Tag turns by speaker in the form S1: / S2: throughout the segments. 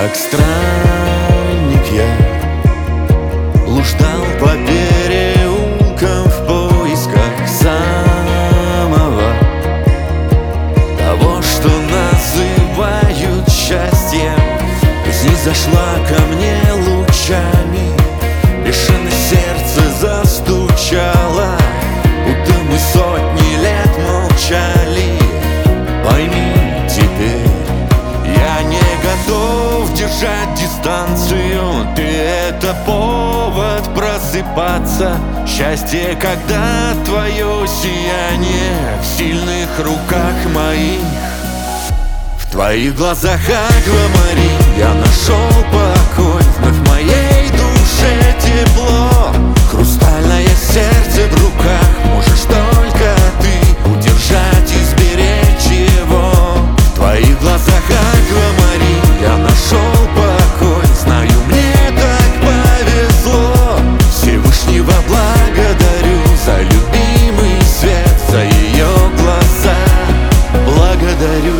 S1: Как странник я блуждал по переулкам в поисках самого того, что называют счастьем. Жизнь зашла ко мне лучами, бешено сердце застучало, будто мы сотни лет молчали. Пойми теперь, я не готов держать дистанцию. Ты — это повод просыпаться. Счастье, когда твое сияние в сильных руках моих. В твоих глазах аквамарин я нашел покой. Вновь в моей душе тепло. Хрустальное сердце в руках можешь только ты удержать и сберечь его. В твоих глазах аквамарин я нашел покой. Знаю, мне так повезло. Всевышнего благодарю за любимый свет, за ее глаза благодарю.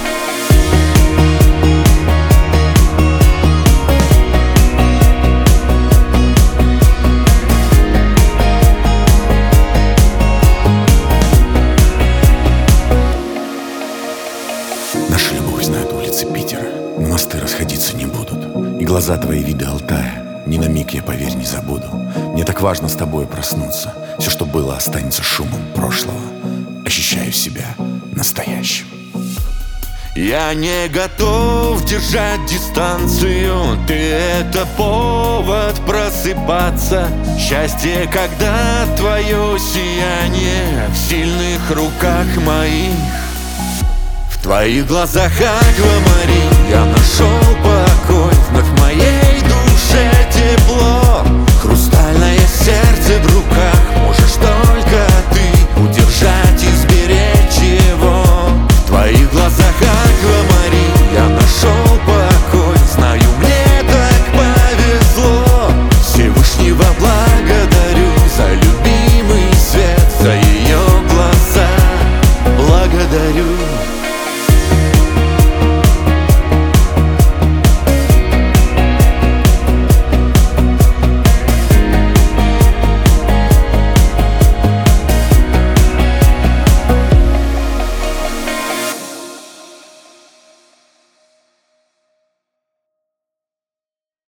S2: Наша любовь знает улицы Питера, но мосты расходиться не будут. И глаза твои — виды Алтая, ни на миг я, поверь, не забуду. Мне так важно с тобой проснуться. Все, что было, останется шумом прошлого. Ощущаю себя настоящим.
S1: Я не готов держать дистанцию. Ты — это повод просыпаться. Счастье, когда твое сияние в сильных руках моих. В твоих глазах аквамарин я нашел покой.